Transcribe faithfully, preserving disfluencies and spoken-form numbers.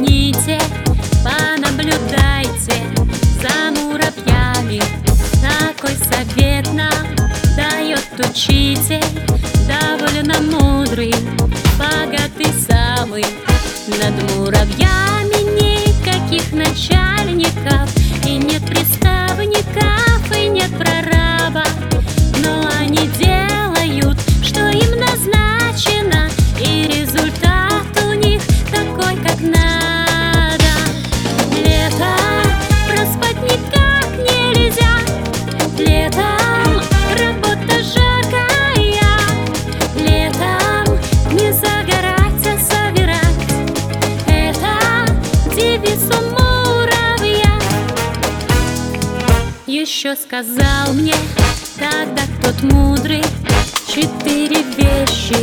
отдохните, понаблюдайте за муравьями. Такой совет нам дает учитель, довольно мудрый, богатый самый. Над муравьями никаких начальников, и нет приставников, и нет прораба. Но они делают, что им назначено, и результат у них такой, как надо. Лето проспать никак нельзя, летом работа жаркая, летом не загорать, а собирать. Это девиз у муравья. Еще сказал мне тогда тот мудрый четыре вещи